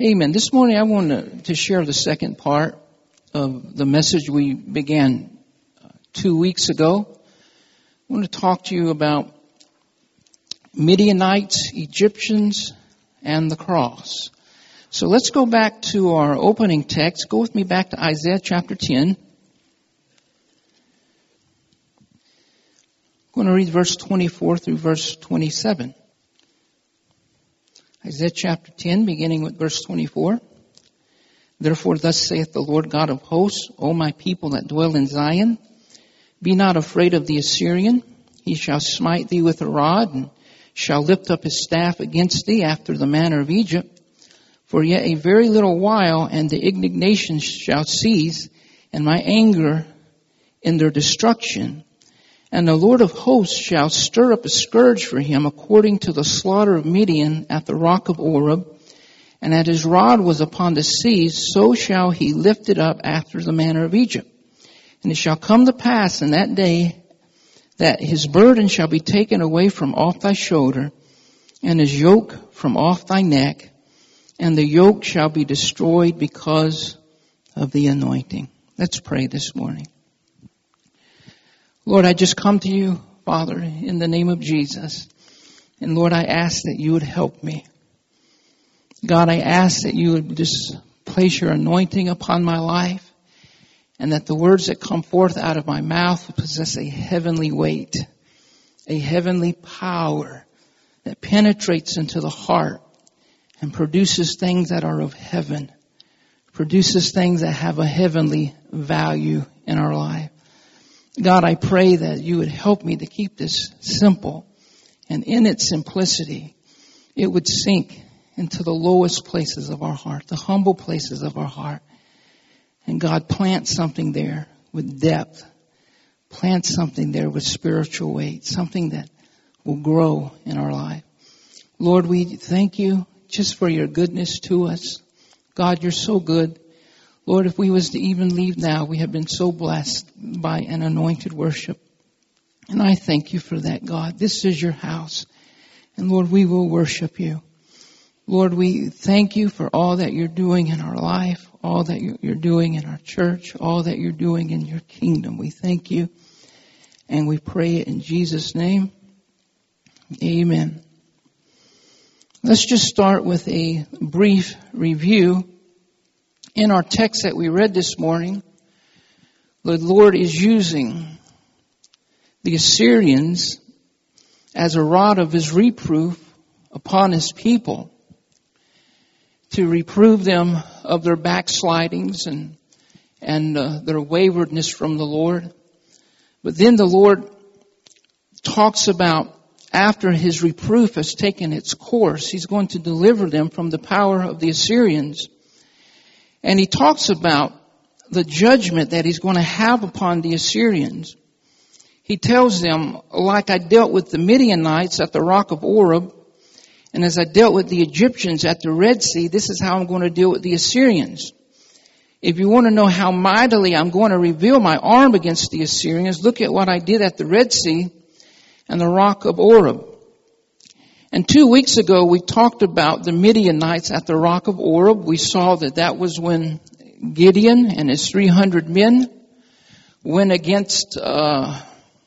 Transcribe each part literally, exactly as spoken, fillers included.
Amen. This morning I want to, to share the second part of the message we began uh, two weeks ago. I want to talk to you about Midianites, Egyptians, and the cross. So let's go back to our opening text. Go with me back to Isaiah chapter ten. I'm going to read verse twenty-four through verse twenty-seven. Isaiah chapter ten, beginning with verse twenty-four. Therefore thus saith the Lord God of hosts, O my people that dwell in Zion, be not afraid of the Assyrian. He shall smite thee with a rod, and shall lift up his staff against thee after the manner of Egypt. For yet a very little while, and the indignation shall cease, and my anger in their destruction. And the Lord of hosts shall stir up a scourge for him according to the slaughter of Midian at the rock of Oreb. And as his rod was upon the seas, so shall he lift it up after the manner of Egypt. And it shall come to pass in that day that his burden shall be taken away from off thy shoulder, and his yoke from off thy neck, and the yoke shall be destroyed because of the anointing. Let's pray this morning. Lord, I just come to you, Father, in the name of Jesus. And Lord, I ask that you would help me. God, I ask that you would just place your anointing upon my life, and that the words that come forth out of my mouth will possess a heavenly weight, a heavenly power that penetrates into the heart and produces things that are of heaven, produces things that have a heavenly value in our life. God, I pray that you would help me to keep this simple, and in its simplicity, it would sink into the lowest places of our heart, the humble places of our heart. And God, plant something there with depth. Plant something there with spiritual weight, something that will grow in our life. Lord, we thank you just for your goodness to us. God, you're so good. Lord, if we was to even leave now, we have been so blessed by an anointed worship. And I thank you for that, God. This is your house. And Lord, we will worship you. Lord, we thank you for all that you're doing in our life, all that you're doing in our church, all that you're doing in your kingdom. We thank you. And we pray it in Jesus' name. Amen. Let's just start with a brief review. In our text that we read this morning, the Lord is using the Assyrians as a rod of his reproof upon his people, to reprove them of their backslidings and and uh, their waywardness from the Lord. But then the Lord talks about, after his reproof has taken its course, he's going to deliver them from the power of the Assyrians. And he talks about the judgment that he's going to have upon the Assyrians. He tells them, like I dealt with the Midianites at the rock of Oreb, and as I dealt with the Egyptians at the Red Sea, this is how I'm going to deal with the Assyrians. If you want to know how mightily I'm going to reveal my arm against the Assyrians, look at what I did at the Red Sea and the rock of Oreb. And two weeks ago, we talked about the Midianites at the rock of Oreb. We saw that that was when Gideon and his three hundred men went against a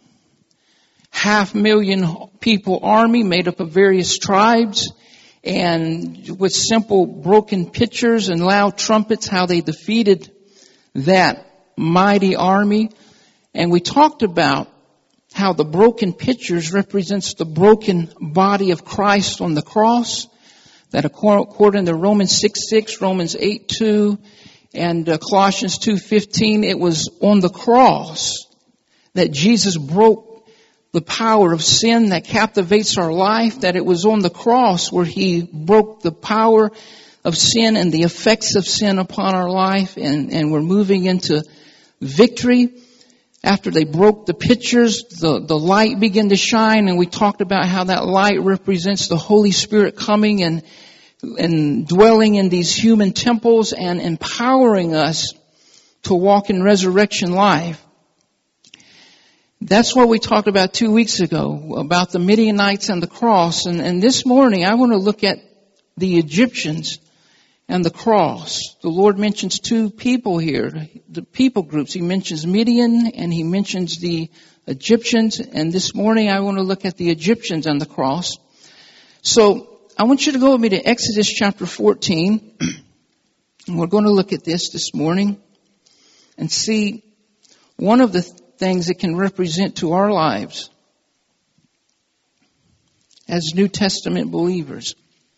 half million people army made up of various tribes, and with simple broken pitchers and loud trumpets, how they defeated that mighty army. And we talked about how the broken pitchers represents the broken body of Christ on the cross, that according to Romans six six, Romans eight two, and uh, Colossians two fifteen, it was on the cross that Jesus broke the power of sin that captivates our life, that it was on the cross where he broke the power of sin and the effects of sin upon our life, and, and we're moving into victory. After they broke the pitchers, the, the light began to shine, and we talked about how that light represents the Holy Spirit coming and, and dwelling in these human temples and empowering us to walk in resurrection life. That's what we talked about two weeks ago, about the Midianites and the cross. And, and this morning, I want to look at the Egyptians and the cross. The Lord mentions two people here, the people groups. He mentions Midian and he mentions the Egyptians. And this morning I want to look at the Egyptians and the cross. So I want you to go with me to Exodus chapter fourteen. And we're going to look at this this morning and see one of the things it can represent to our lives as New Testament believers.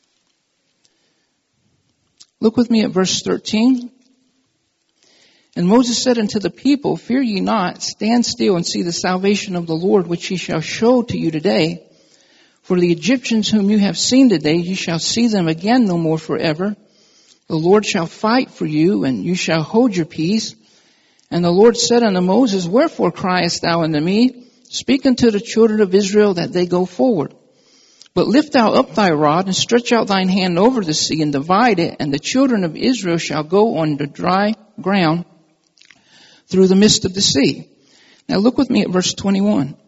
Look with me at verse thirteen. And Moses said unto the people, Fear ye not, stand still and see the salvation of the Lord, which he shall show to you today. For the Egyptians whom you have seen today, ye shall see them again no more forever. The Lord shall fight for you, and you shall hold your peace. And the Lord said unto Moses, Wherefore criest thou unto me? Speak unto the children of Israel that they go forward. But lift thou up thy rod, and stretch out thine hand over the sea, and divide it, and the children of Israel shall go on the dry ground through the midst of the sea. Now look with me at verse twenty-one.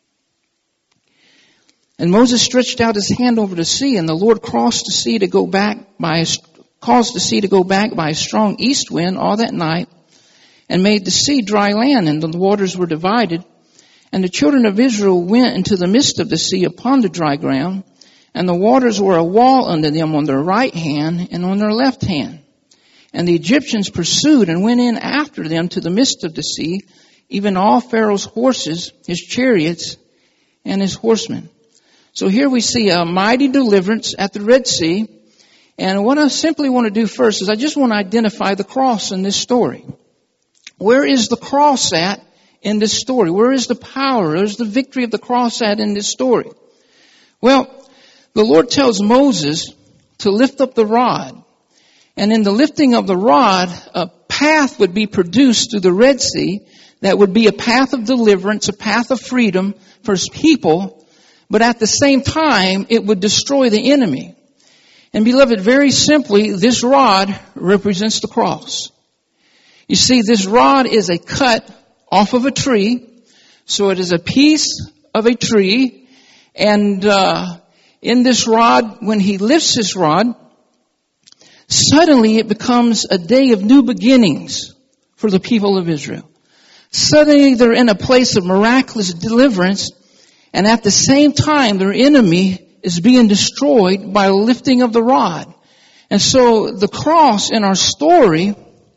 And Moses stretched out his hand over the sea, and the Lord crossed the sea to go back by a, caused the sea to go back by a strong east wind all that night, and made the sea dry land, and the waters were divided. And the children of Israel went into the midst of the sea upon the dry ground, and the waters were a wall unto them on their right hand and on their left hand. And the Egyptians pursued and went in after them to the midst of the sea, even all Pharaoh's horses, his chariots, and his horsemen. So here we see a mighty deliverance at the Red Sea. And what I simply want to do first is I just want to identify the cross in this story. Where is the cross at in this story? Where is the power? Where is the victory of the cross at in this story? Well, the Lord tells Moses to lift up the rod. And in the lifting of the rod, a path would be produced through the Red Sea that would be a path of deliverance, a path of freedom for his people. But at the same time, it would destroy the enemy. And beloved, very simply, this rod represents the cross. You see, this rod is a cut off of a tree. So it is a piece of a tree. And uh in this rod, when he lifts this rod, suddenly it becomes a day of new beginnings for the people of Israel. Suddenly they're in a place of miraculous deliverance. And at the same time, their enemy is being destroyed by the lifting of the rod. And so the cross in our story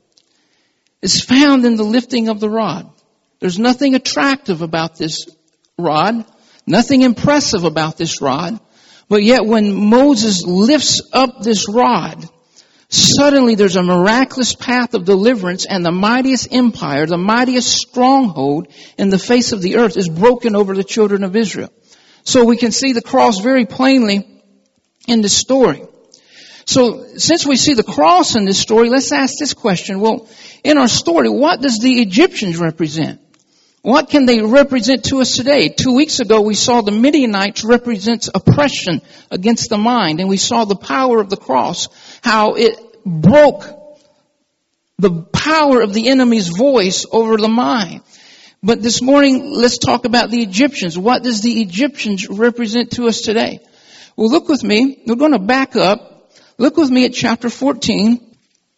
is found in the lifting of the rod. There's nothing attractive about this rod, nothing impressive about this rod. But yet when Moses lifts up this rod, suddenly there's a miraculous path of deliverance, and the mightiest empire, the mightiest stronghold in the face of the earth is broken over the children of Israel. So we can see the cross very plainly in this story. So since we see the cross in this story, let's ask this question. Well, in our story, what does the Egyptians represent? What can they represent to us today? Two weeks ago, we saw the Midianites represents oppression against the mind, and we saw the power of the cross, how it broke the power of the enemy's voice over the mind. But this morning, let's talk about the Egyptians. What does the Egyptians represent to us today? Well, look with me. We're going to back up. Look with me at chapter fourteen,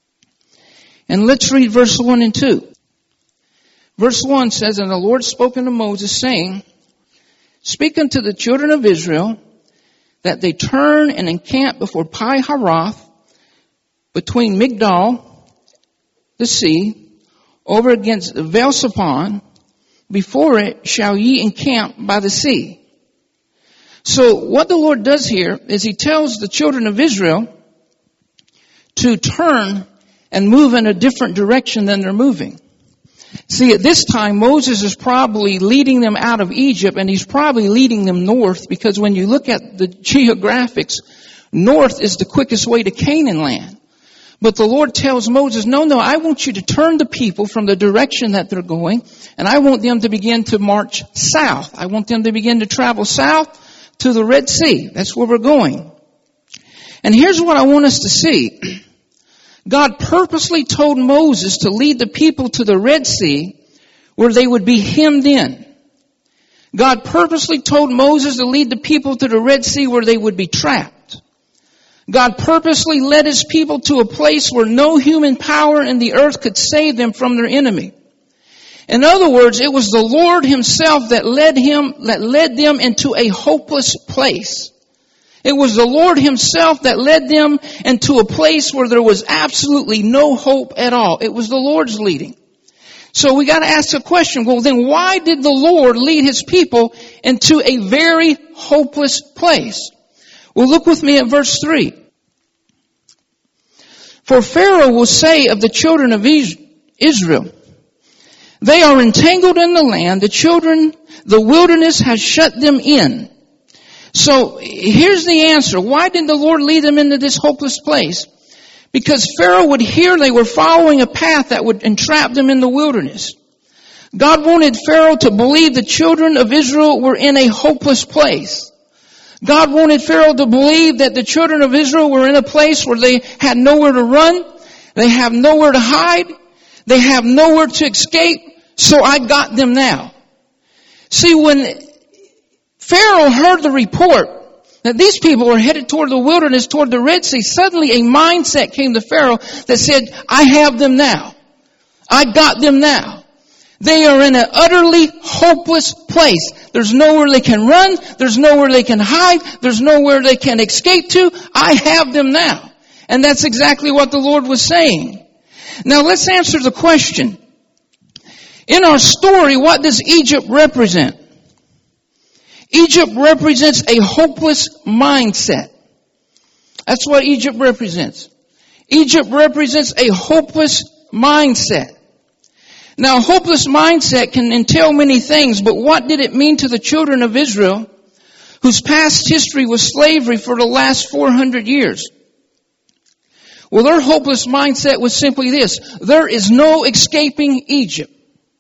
and let's read verse one and two. Verse one says, And the Lord spoke unto Moses, saying, Speak unto the children of Israel, that they turn and encamp before Pi-haroth, between Migdal, the sea, over against Baal-zephon. Before it shall ye encamp by the sea. So what the Lord does here is he tells the children of Israel to turn and move in a different direction than they're moving. See, at this time, Moses is probably leading them out of Egypt, and he's probably leading them north, because when you look at the geographics, north is the quickest way to Canaan land. But the Lord tells Moses, no, no, I want you to turn the people from the direction that they're going, and I want them to begin to march south. I want them to begin to travel south to the Red Sea. That's where we're going. And here's what I want us to see. God purposely told Moses to lead the people to the Red Sea where they would be hemmed in. God purposely told Moses to lead the people to the Red Sea where they would be trapped. God purposely led His people to a place where no human power in the earth could save them from their enemy. In other words, it was the Lord Himself that led him, that led them into a hopeless place. It was the Lord Himself that led them into a place where there was absolutely no hope at all. It was the Lord's leading. So we got to ask the question, well then why did the Lord lead His people into a very hopeless place? Well, look with me at verse three. For Pharaoh will say of the children of Israel, they are entangled in the land, the children, the wilderness has shut them in. So here's the answer. Why did the Lord lead them into this hopeless place? Because Pharaoh would hear they were following a path that would entrap them in the wilderness. God wanted Pharaoh to believe the children of Israel were in a hopeless place. God wanted Pharaoh to believe that the children of Israel were in a place where they had nowhere to run, they have nowhere to hide, they have nowhere to escape, so I got them now. See, when Pharaoh heard the report that these people were headed toward the wilderness, toward the Red Sea, suddenly a mindset came to Pharaoh that said, I have them now. I got them now. They are in an utterly hopeless place. There's nowhere they can run. There's nowhere they can hide. There's nowhere they can escape to. I have them now. And that's exactly what the Lord was saying. Now let's answer the question. In our story, what does Egypt represent? Egypt represents a hopeless mindset. That's what Egypt represents. Egypt represents a hopeless mindset. Now, a hopeless mindset can entail many things, but what did it mean to the children of Israel, whose past history was slavery for the last four hundred years? Well, their hopeless mindset was simply this: there is no escaping Egypt.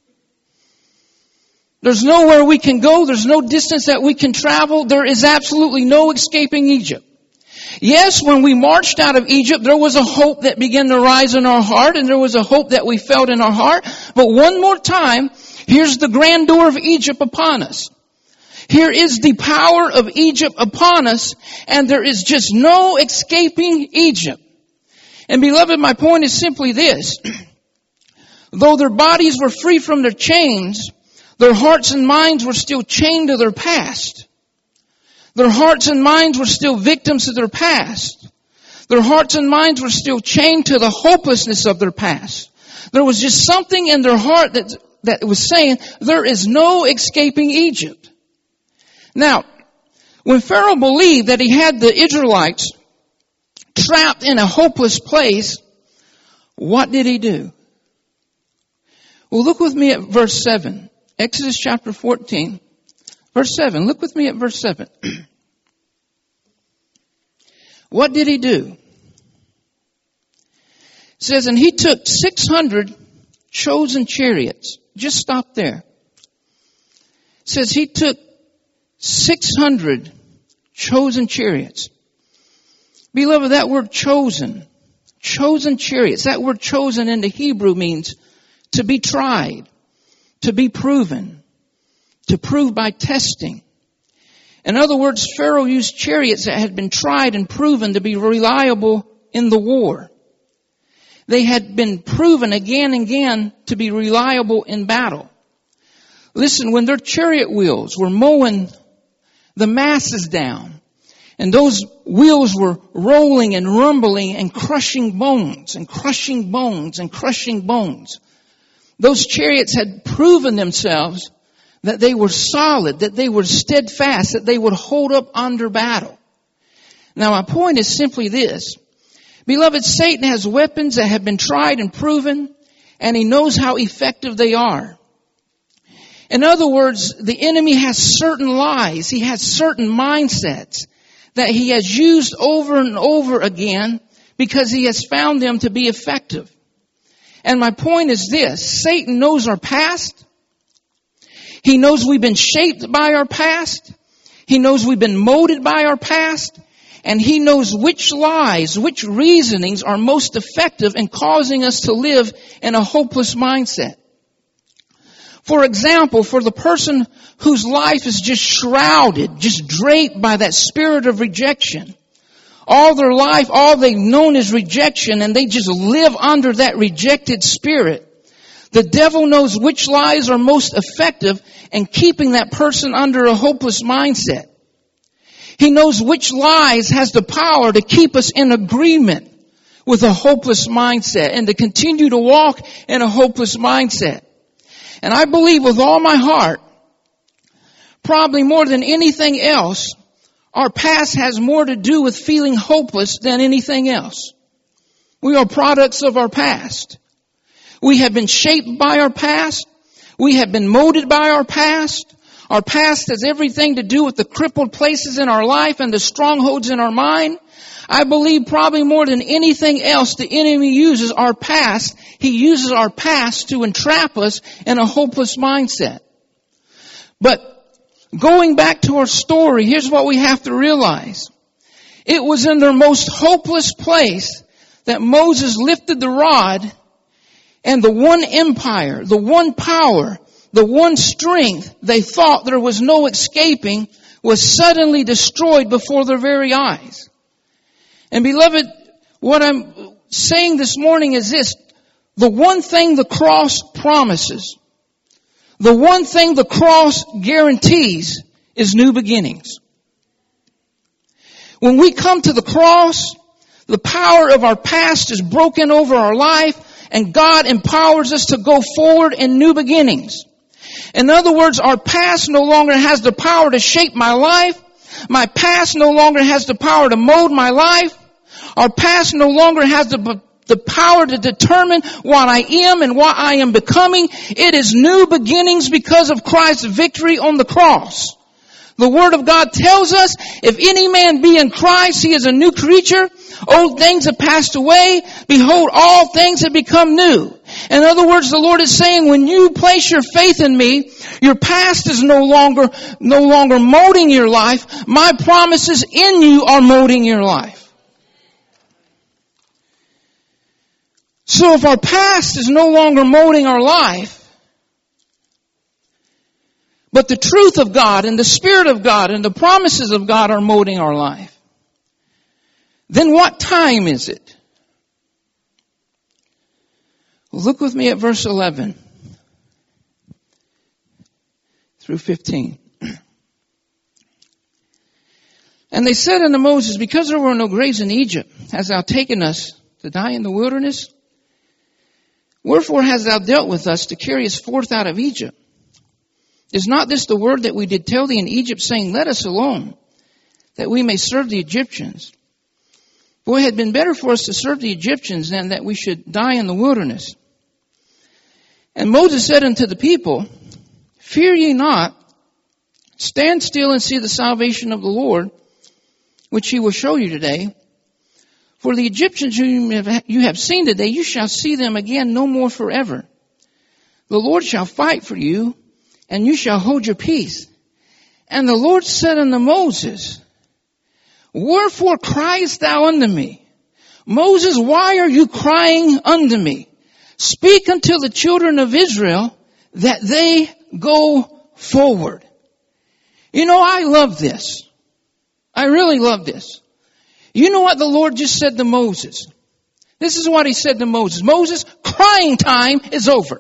There's nowhere we can go. There's no distance that we can travel. There is absolutely no escaping Egypt. Yes, when we marched out of Egypt, there was a hope that began to rise in our heart, and there was a hope that we felt in our heart. But one more time, here's the grandeur of Egypt upon us. Here is the power of Egypt upon us, and there is just no escaping Egypt. And beloved, my point is simply this. Though their bodies were free from their chains, their hearts and minds were still chained to their past. Their hearts and minds were still victims of their past. Their hearts and minds were still chained to the hopelessness of their past. There was just something in their heart that, that was saying, there is no escaping Egypt. Now, when Pharaoh believed that he had the Israelites trapped in a hopeless place, what did he do? Well, look with me at verse seven. Exodus chapter fourteen. Verse seven. Look with me at verse seven. What did he do? It says, and he took six hundred chosen chariots. Just stop there. It says he took six hundred chosen chariots. Beloved, that word chosen, chosen chariots, that word chosen in the Hebrew means to be tried, to be proven, to prove by testing. In other words, Pharaoh used chariots that had been tried and proven to be reliable in the war. They had been proven again and again to be reliable in battle. Listen, when their chariot wheels were mowing the masses down, and those wheels were rolling and rumbling and crushing bones and crushing bones and crushing bones, those chariots had proven themselves that they were solid, that they were steadfast, that they would hold up under battle. Now my point is simply this. Beloved, Satan has weapons that have been tried and proven, and he knows how effective they are. In other words, the enemy has certain lies. He has certain mindsets that he has used over and over again because he has found them to be effective. And my point is this. Satan knows our past. He knows we've been shaped by our past. He knows we've been molded by our past. And he knows which lies, which reasonings are most effective in causing us to live in a hopeless mindset. For example, for the person whose life is just shrouded, just draped by that spirit of rejection, All their life, all they've known is rejection, and they just live under that rejected spirit. The devil knows which lies are most effective in keeping that person under a hopeless mindset. He knows which lies has the power to keep us in agreement with a hopeless mindset and to continue to walk in a hopeless mindset. And I believe with all my heart, probably more than anything else, our past has more to do with feeling hopeless than anything else. We are products of our past. We have been shaped by our past. We have been molded by our past. Our past has everything to do with the crippled places in our life and the strongholds in our mind. I believe probably more than anything else the enemy uses our past. He uses our past to entrap us in a hopeless mindset. But going back to our story, here's what we have to realize. It was in their most hopeless place that Moses lifted the rod, and the one empire, the one power, the one strength they thought there was no escaping was suddenly destroyed before their very eyes. And beloved, what I'm saying this morning is this. The one thing the cross promises, the one thing the cross guarantees is new beginnings. When we come to the cross, the power of our past is broken over our life, and God empowers us to go forward in new beginnings. In other words, our past no longer has the power to shape my life. My past no longer has the power to mold my life. Our past no longer has the the power to determine what I am and what I am becoming. It is new beginnings because of Christ's victory on the cross. The Word of God tells us, if any man be in Christ, he is a new creature. Old things have passed away. Behold, all things have become new. In other words, the Lord is saying, when you place your faith in me, your past is no longer, no longer molding your life. My promises in you are molding your life. So if our past is no longer molding our life, but the truth of God and the Spirit of God and the promises of God are molding our life, then what time is it? Look with me at verse eleven through fifteen. And they said unto Moses, because there were no graves in Egypt, hast thou taken us to die in the wilderness? Wherefore hast thou dealt with us to carry us forth out of Egypt? Is not this the word that we did tell thee in Egypt, saying, let us alone, that we may serve the Egyptians? For it had been better for us to serve the Egyptians than that we should die in the wilderness. And Moses said unto the people, fear ye not, stand still and see the salvation of the Lord, which he will show you today. For the Egyptians whom you have seen today, you shall see them again no more forever. The Lord shall fight for you, and you shall hold your peace. And the Lord said unto Moses, wherefore criest thou unto me? Moses, why are you crying unto me? Speak unto the children of Israel that they go forward. You know, I love this. I really love this. You know what the Lord just said to Moses? This is what he said to Moses. Moses, crying time is over.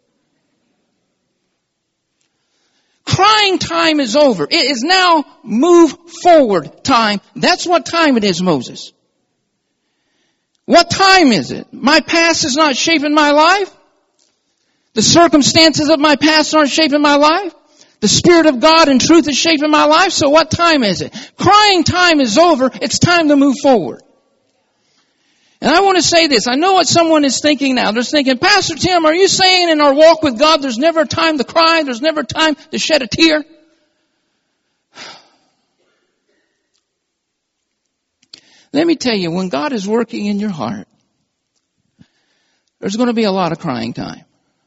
Crying time is over. It is now move forward time. That's what time it is, Moses. What time is it? My past is not shaping my life. The circumstances of my past aren't shaping my life. The Spirit of God and truth is shaping my life. So what time is it? Crying time is over. It's time to move forward. And I want to say this. I know what someone is thinking now. They're thinking, Pastor Tim, are you saying in our walk with God there's never time to cry? There's never time to shed a tear? Let me tell you, when God is working in your heart, there's going to be a lot of crying time.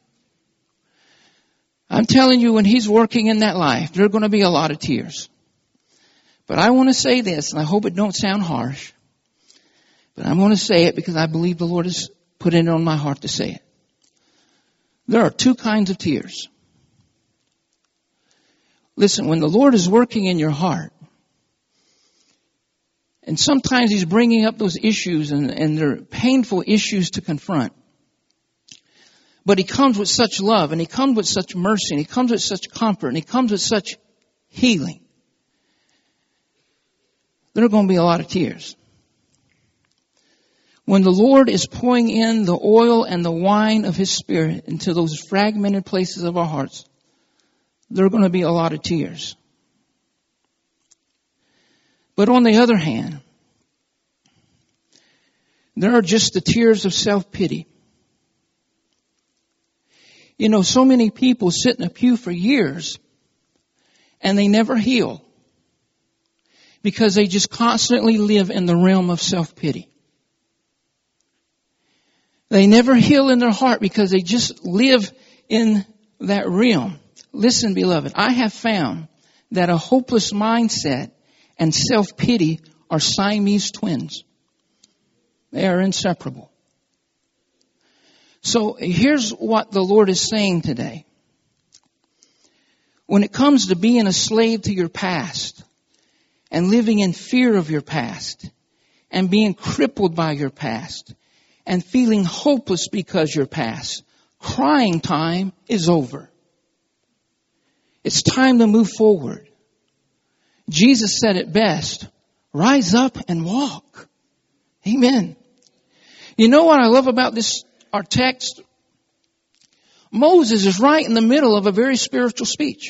I'm telling you, when He's working in that life, there are going to be a lot of tears. But I want to say this, and I hope it don't sound harsh, but I'm going to say it because I believe the Lord has put it on my heart to say it. There are two kinds of tears. Listen, when the Lord is working in your heart, And sometimes he's bringing up those issues, and, and they're painful issues to confront. But he comes with such love, and he comes with such mercy, and he comes with such comfort, and he comes with such healing. There are going to be a lot of tears. When the Lord is pouring in the oil and the wine of His Spirit into those fragmented places of our hearts, there are going to be a lot of tears. But on the other hand, there are just the tears of self-pity. You know, so many people sit in a pew for years and they never heal because they just constantly live in the realm of self-pity. They never heal in their heart because they just live in that realm. Listen, beloved, I have found that a hopeless mindset and self-pity are Siamese twins. They are inseparable. So here's what the Lord is saying today. When it comes to being a slave to your past and living in fear of your past and being crippled by your past and feeling hopeless because your past, crying time is over. It's time to move forward. Jesus said it best, rise up and walk. Amen. You know what I love about this, our text? Moses is right in the middle of a very spiritual speech.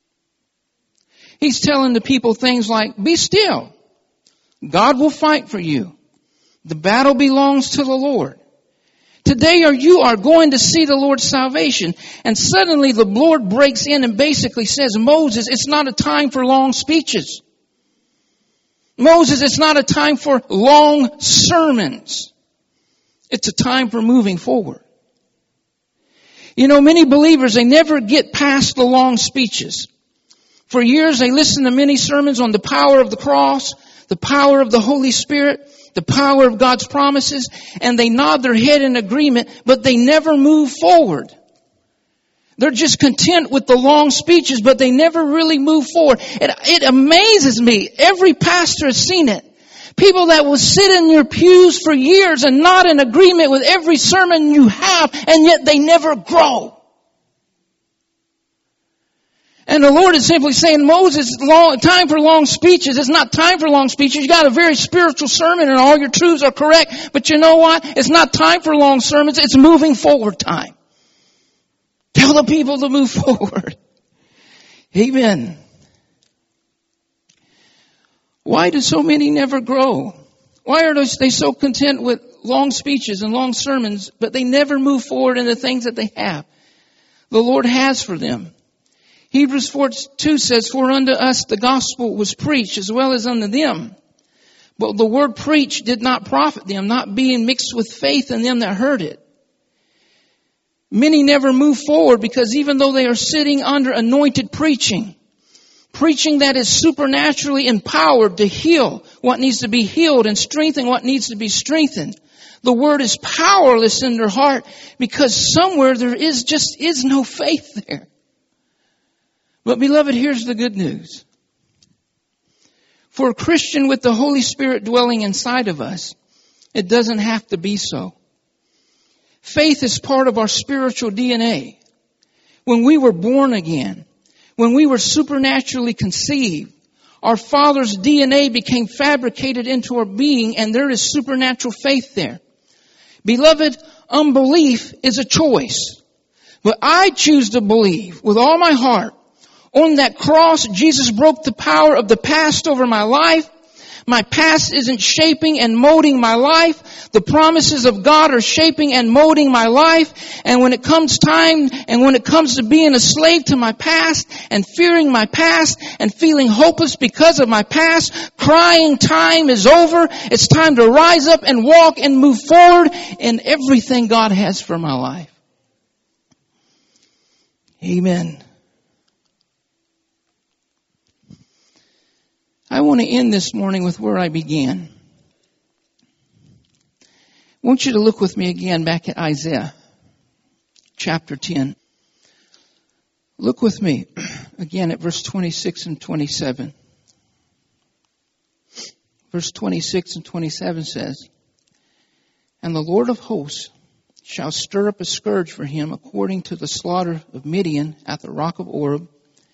He's telling the people things like, be still. God will fight for you. The battle belongs to the Lord. Today or you are going to see the Lord's salvation. And suddenly the Lord breaks in and basically says, Moses, it's not a time for long speeches. Moses, it's not a time for long sermons. It's a time for moving forward. You know, many believers, they never get past the long speeches. For years they listen to many sermons on the power of the cross, the power of the Holy Spirit, the power of God's promises, and they nod their head in agreement, but they never move forward. They're just content with the long speeches, but they never really move forward. It, it amazes me. Every pastor has seen it. People that will sit in your pews for years and nod in agreement with every sermon you have, and yet they never grow. And the Lord is simply saying, Moses, long, time for long speeches. It's not time for long speeches. You got a very spiritual sermon and all your truths are correct. But you know what? It's not time for long sermons. It's moving forward time. Tell the people to move forward. Amen. Why do so many never grow? Why are they so content with long speeches and long sermons, but they never move forward in the things that they have? The Lord has for them. Hebrews four two says, for unto us the gospel was preached as well as unto them. But the word preached did not profit them, not being mixed with faith in them that heard it. Many never move forward because even though they are sitting under anointed preaching, preaching that is supernaturally empowered to heal what needs to be healed and strengthen what needs to be strengthened, the word is powerless in their heart because somewhere there is just is no faith there. But beloved, here's the good news. For a Christian with the Holy Spirit dwelling inside of us, it doesn't have to be so. Faith is part of our spiritual D N A. When we were born again, when we were supernaturally conceived, our Father's D N A became fabricated into our being, and there is supernatural faith there. Beloved, unbelief is a choice. But I choose to believe with all my heart. On that cross, Jesus broke the power of the past over my life. My past isn't shaping and molding my life. The promises of God are shaping and molding my life. And when it comes time, and when it comes to being a slave to my past and fearing my past and feeling hopeless because of my past, crying time is over. It's time to rise up and walk and move forward in everything God has for my life. Amen. I want to end this morning with where I began. I want you to look with me again back at Isaiah chapter ten. Look with me again at verse twenty-six and twenty-seven. Verse twenty-six and twenty-seven says, "And the Lord of hosts shall stir up a scourge for him according to the slaughter of Midian at the rock of Oreb.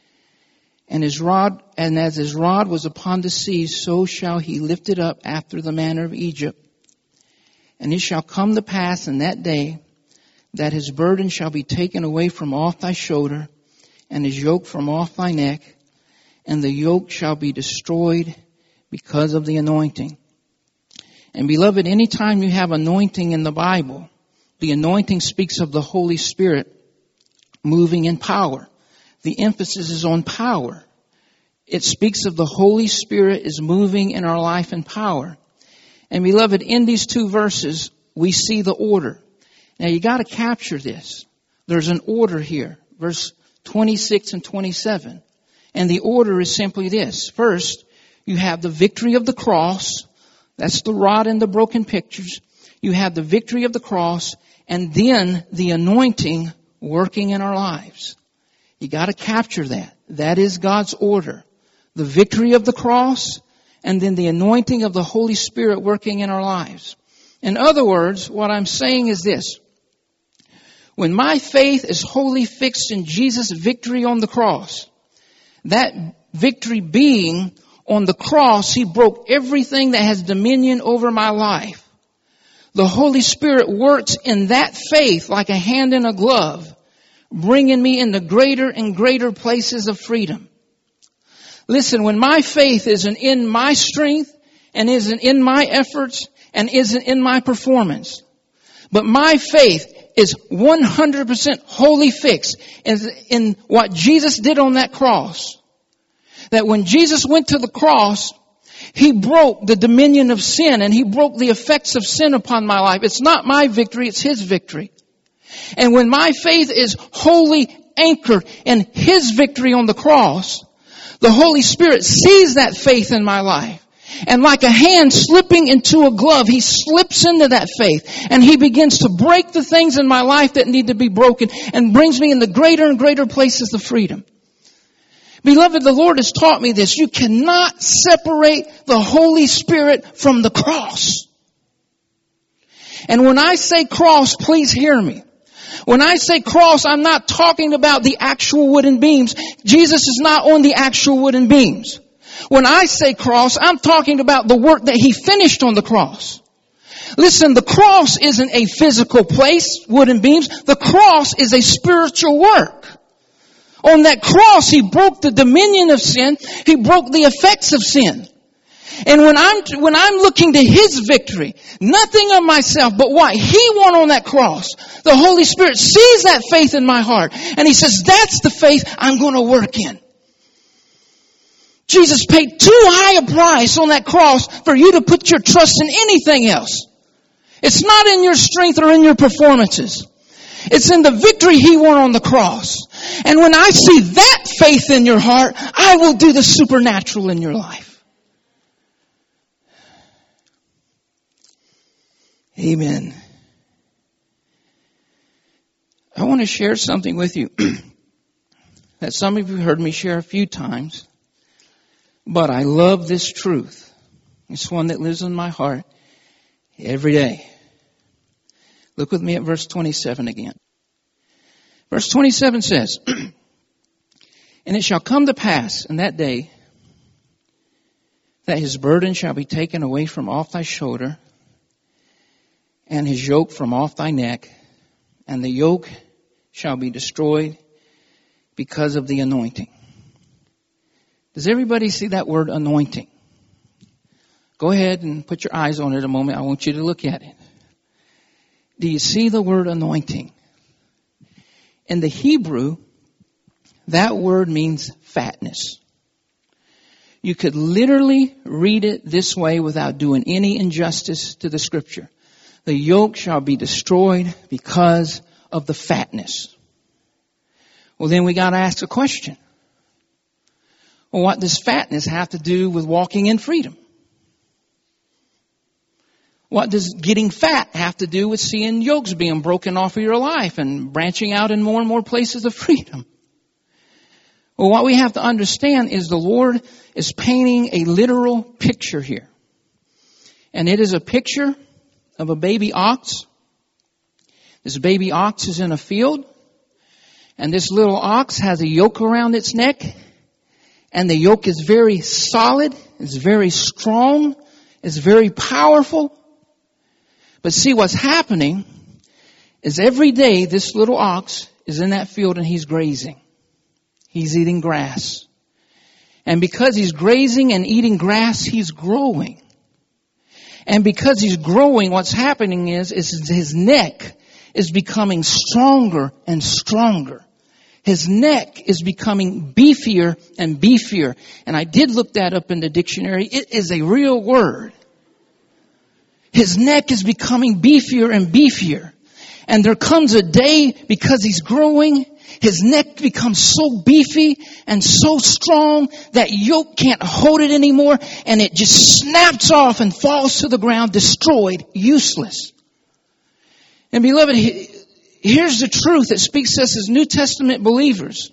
And his rod, and as his rod was upon the sea, so shall he lift it up after the manner of Egypt. And it shall come to pass in that day that his burden shall be taken away from off thy shoulder, and his yoke from off thy neck, and the yoke shall be destroyed because of the anointing." And beloved, anytime you have anointing in the Bible, the anointing speaks of the Holy Spirit moving in power. The emphasis is on power. It speaks of the Holy Spirit is moving in our life in power. And beloved, in these two verses, we see the order. Now you got to capture this. There's an order here. Verse twenty-six and twenty-seven. And the order is simply this. First, you have the victory of the cross. That's the rod and the broken pictures. You have the victory of the cross, and then the anointing working in our lives. You got to capture that. That is God's order. The victory of the cross, and then the anointing of the Holy Spirit working in our lives. In other words, what I'm saying is this. When my faith is wholly fixed in Jesus' victory on the cross, that victory being on the cross, He broke everything that has dominion over my life. The Holy Spirit works in that faith like a hand in a glove, bringing me into greater and greater places of freedom. Listen, when my faith isn't in my strength and isn't in my efforts and isn't in my performance, but my faith is one hundred percent wholly fixed in what Jesus did on that cross. That when Jesus went to the cross, He broke the dominion of sin and He broke the effects of sin upon my life. It's not my victory, it's His victory. And when my faith is wholly anchored in His victory on the cross, the Holy Spirit sees that faith in my life. And like a hand slipping into a glove, He slips into that faith. And He begins to break the things in my life that need to be broken and brings me into greater and greater places of freedom. Beloved, the Lord has taught me this. You cannot separate the Holy Spirit from the cross. And when I say cross, please hear me. When I say cross, I'm not talking about the actual wooden beams. Jesus is not on the actual wooden beams. When I say cross, I'm talking about the work that He finished on the cross. Listen, the cross isn't a physical place, wooden beams. The cross is a spiritual work. On that cross, He broke the dominion of sin. He broke the effects of sin. And when I'm, when I'm looking to His victory, nothing of myself, but what He won on that cross, the Holy Spirit sees that faith in my heart. And He says, that's the faith I'm going to work in. Jesus paid too high a price on that cross for you to put your trust in anything else. It's not in your strength or in your performances. It's in the victory He won on the cross. And when I see that faith in your heart, I will do the supernatural in your life. Amen. I want to share something with you that some of you heard me share a few times, but I love this truth. It's one that lives in my heart every day. Look with me at verse twenty-seven again. Verse twenty-seven says, "And it shall come to pass in that day that his burden shall be taken away from off thy shoulder, and his yoke from off thy neck, and the yoke shall be destroyed because of the anointing." Does everybody see that word anointing? Go ahead and put your eyes on it a moment. I want you to look at it. Do you see the word anointing? In the Hebrew, that word means fatness. You could literally read it this way without doing any injustice to the scripture. The yoke shall be destroyed because of the fatness. Well, then we got to ask a question. Well, what does fatness have to do with walking in freedom? What does getting fat have to do with seeing yokes being broken off of your life and branching out in more and more places of freedom? Well, what we have to understand is the Lord is painting a literal picture here. And it is a picture of a baby ox. This baby ox is in a field. And this little ox has a yoke around its neck. And the yoke is very solid. It's very strong. It's very powerful. But see, what's happening is every day this little ox is in that field and he's grazing. He's eating grass. And because he's grazing and eating grass, he's growing. And because he's growing, what's happening is, is his neck is becoming stronger and stronger. His neck is becoming beefier and beefier. And I did look that up in the dictionary. It is a real word. His neck is becoming beefier and beefier. And there comes a day, because he's growing, his neck becomes so beefy and so strong that yoke can't hold it anymore, and it just snaps off and falls to the ground, destroyed, useless. And beloved, here's the truth that speaks to us as New Testament believers.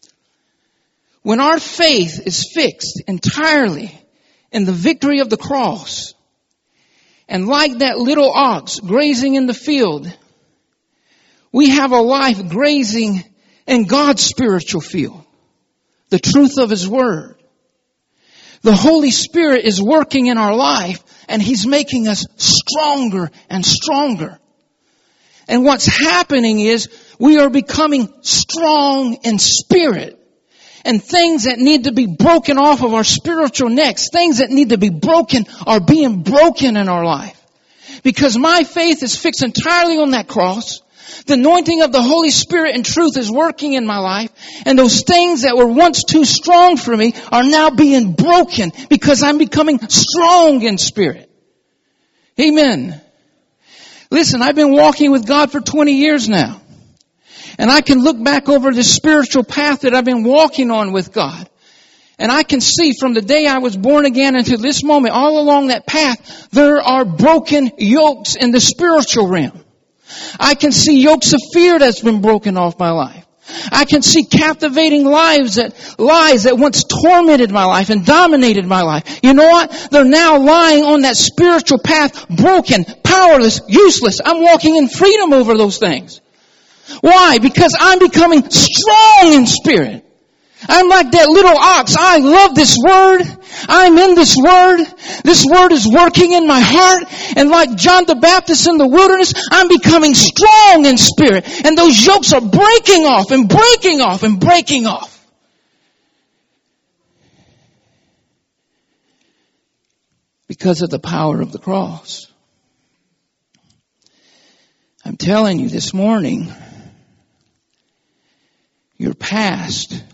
When our faith is fixed entirely in the victory of the cross, and like that little ox grazing in the field, we have a life grazing in God's spiritual field, the truth of His Word. The Holy Spirit is working in our life, and He's making us stronger and stronger. And what's happening is we are becoming strong in spirit. And things that need to be broken off of our spiritual necks, things that need to be broken, are being broken in our life. Because my faith is fixed entirely on that cross. The anointing of the Holy Spirit and truth is working in my life. And those things that were once too strong for me are now being broken because I'm becoming strong in spirit. Amen. Listen, I've been walking with God for twenty years now. And I can look back over this spiritual path that I've been walking on with God. And I can see from the day I was born again until this moment, all along that path, there are broken yokes in the spiritual realm. I can see yokes of fear that's been broken off my life. I can see captivating lives that, lies that once tormented my life and dominated my life. You know what? They're now lying on that spiritual path, broken, powerless, useless. I'm walking in freedom over those things. Why? Because I'm becoming strong in spirit. I'm like that little ox. I love this word. I'm in this word. This word is working in my heart. And like John the Baptist in the wilderness, I'm becoming strong in spirit. And those yokes are breaking off and breaking off and breaking off. Because of the power of the cross. I'm telling you this morning, your past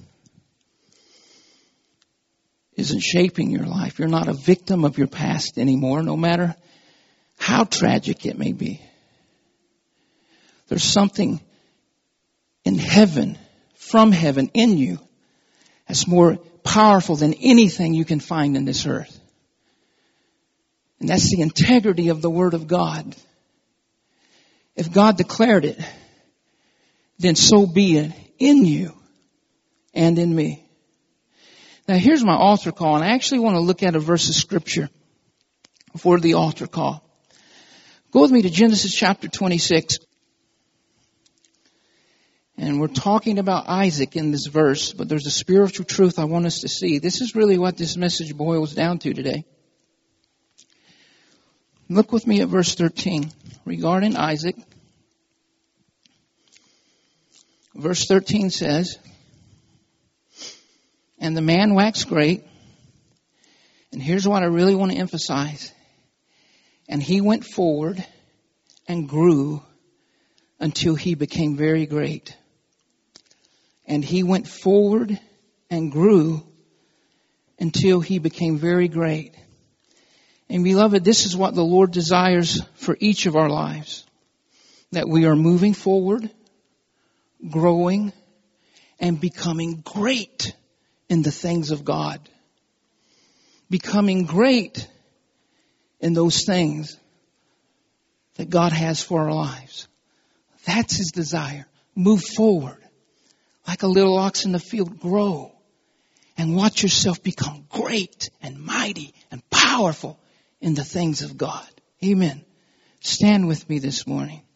isn't shaping your life. You're not a victim of your past anymore, no matter how tragic it may be. There's something in heaven, from heaven, in you, that's more powerful than anything you can find in this earth. And that's the integrity of the Word of God. If God declared it, then so be it in you and in me. Now here's my altar call, and I actually want to look at a verse of Scripture for the altar call. Go with me to Genesis chapter twenty-six. And we're talking about Isaac in this verse, but there's a spiritual truth I want us to see. This is really what this message boils down to today. Look with me at verse thirteen regarding Isaac. Verse thirteen says, "And the man waxed great." And here's what I really want to emphasize. "And he went forward and grew until he became very great." And he went forward and grew until he became very great. And beloved, this is what the Lord desires for each of our lives. That we are moving forward, growing, and becoming great in the things of God. Becoming great in those things that God has for our lives. That's His desire. Move forward. Like a little ox in the field, grow. And watch yourself become great and mighty and powerful in the things of God. Amen. Stand with me this morning.